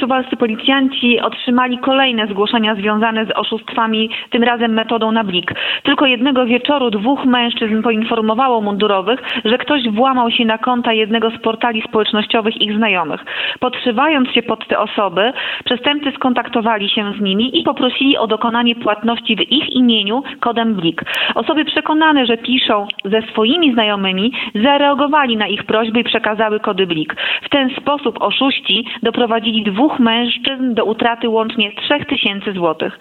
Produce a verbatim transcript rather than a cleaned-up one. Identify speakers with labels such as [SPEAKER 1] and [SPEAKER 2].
[SPEAKER 1] suwalscy policjanci otrzymali kolejne zgłoszenia związane z oszustwami, tym razem metodą na blik. Tylko jednego wieczoru dwóch mężczyzn poinformowało mundurowych, że ktoś włamał się na konta jednego z portali społecznościowych ich znajomych. Podszywając się pod te osoby, przestępcy skontaktowali się z nimi i poprosili o dokonanie płatności w ich imieniu kodem blik. Osoby przekonane, że piszą ze swoimi znajomymi, zareagowali na ich prośby i przekazały kody blik. W ten sposób oszuści doprowadzili dwóch mężczyzn do utraty łącznie trzech tysięcy złotych.